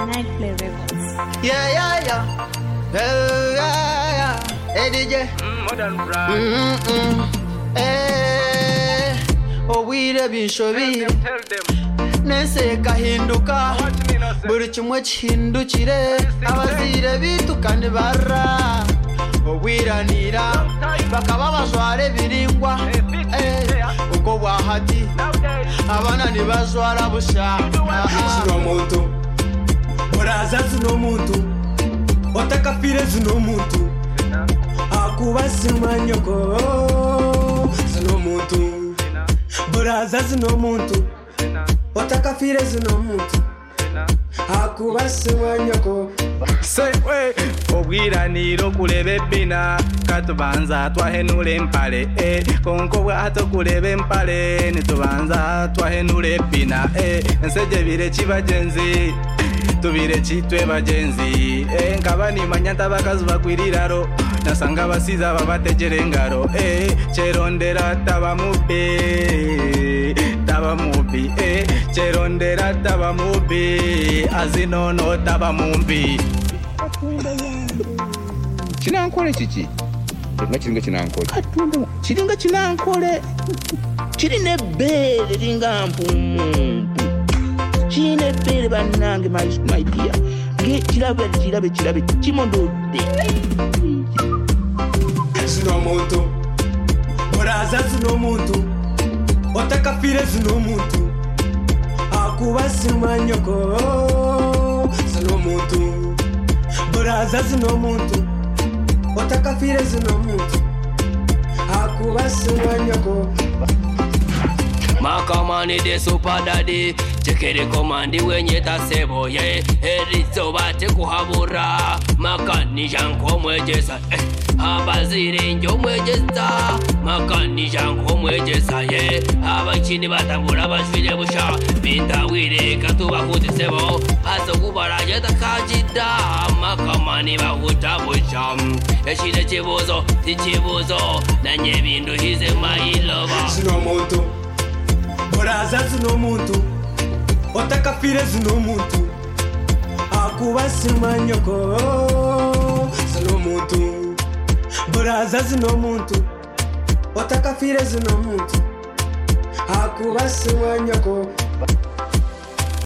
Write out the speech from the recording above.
Nightplay Records. Yeah. Hey DJ. Modern brand. Owire binshobi Tell them. nese kahinduka What me no say? buri kimwe kihindukire abazire bitukane barra owiranira bakaba bajware biringwa uko bwahati abana nibajwara busha Zino muntu Oraza zino muntu Otakafire zino muntu Akubasi manyoko Zino muntu Oraza zino muntu Otakafire zino muntu Akubasi manyoko Say we obwiraniro kulebe bina katubanza twahenule empale konko bwato kulebe empale nitubanza twahenule bina nseje bire kibagenzi tubire kitwe bagenzi nkabani manyanta bakazi bakwiriraro nasanga basiza babategere engaro cherondera tabamubi cherondera tabamubi azinono tabamumbi Chinankole chichi nga kiringa kinankole kiringa kinankole kirine bere linga mpumpu kine bere banange my dear nge kirabe kimondode Zino muntu Oraza zino muntu Otakafire zino muntu Akubasi manyoko Zino muntu Oraza zino muntu Otakafire zino muntu Akubasi manyoko Makamani de super daddy Chekere komandi wenye tasebo ye Erizo bate kuhabura Makani janko mwejesa Abazire njo mwejesa Makani janko mwejesa ye Abachini batambura bashwile busha Bintawire katuba kutisebo Aso kubara yeta kajida Makamani bahuta busha Eshide chibuzo, tichibuzo Nanye bindu hize my lover Zino muntu Oraza zino muntu Otakafire zino muntu Akubasi manyoko Zino muntu Oraza zino muntu Otakafire zino muntu Akubasi manyoko